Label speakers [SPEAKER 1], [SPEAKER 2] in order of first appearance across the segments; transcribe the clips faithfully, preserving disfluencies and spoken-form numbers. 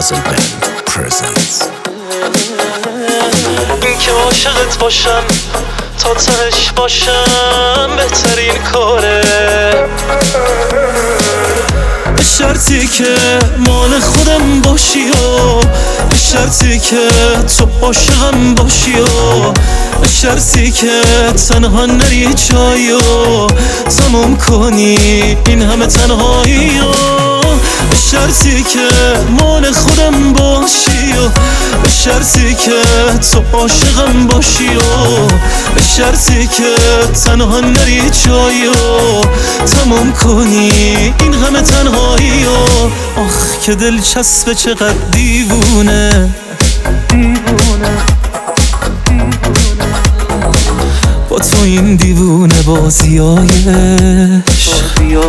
[SPEAKER 1] Thousand Band presents.
[SPEAKER 2] این که عاشقت باشم تا تهش باشم بهترین کاره، به شرطی که مال خودم باشی و به شرطی که تو عاشقم باشی و به شرطی که تنها نری جایی و تموم کنی این همه تنهایی و به شرطی که مال خودم باشی و به شرطی که تو عاشقم باشی و به شرطی که تنها نری جایی و تموم کنی این همه تنهایی و آخ که دلچسبه چقدر دیوونه دیوونه با تو این دیوونه بازیایش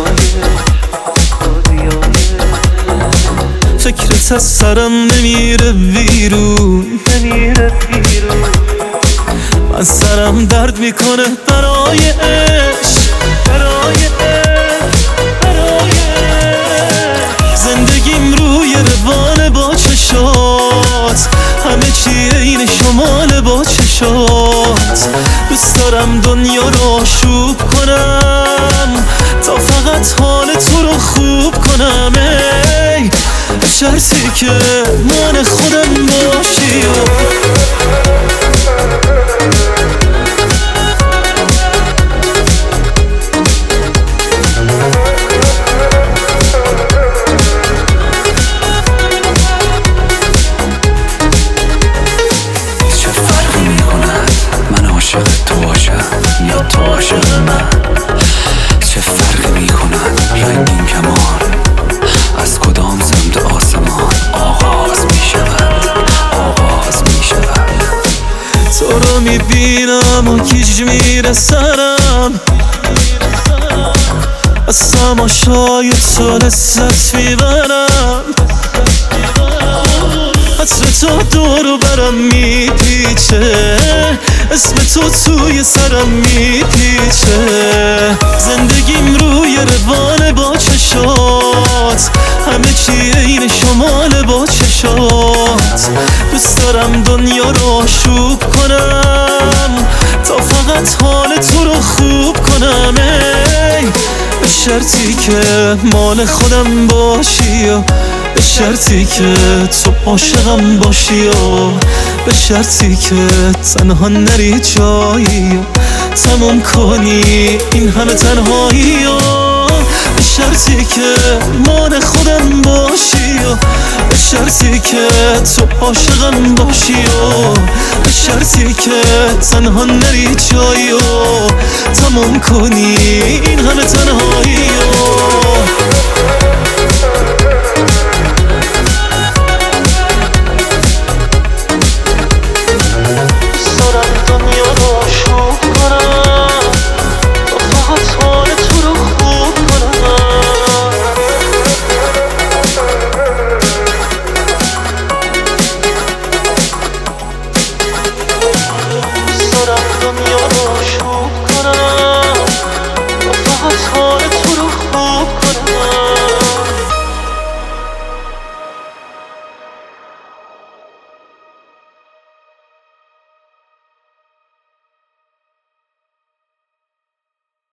[SPEAKER 2] فکرت از سرم نمیره بیرون من سرم درد میکنه برایش زندگیم روی روان با چشات همه چیه این شمال با چشات دوست دارم دنیا رو آشوب کنم تا فقط حال تو رو خوب کنم ای به شرطی که مال خودم باشی یا تو عاشق من، چه فرقی میکنن رنگین کمان از کدام سمت آسمان آغاز میشود آغاز میشود تو رو میبینم و گیج میره سرم از تماشای تو لذت میبرم عطر تو دورو برم میپیچه اسم تو توی سرم میپیچه زندگیم روی روان با چشات همه چیه این شمال با چشات دوست دارم دنیا رو آشوب کنم تا فقط حال تو رو خوب کنم ای به شرطی که مال خودم باشی و به شرطی که تو عاشقم باشی و به شرطی که تنها نری جایی و تموم کنی این همه تنهایی و به شرطی که مال خودم باشی و به شرطی که تو عاشقم باشی و به شرطی که تنها نری جایی و تموم کنی این همه تنهایی و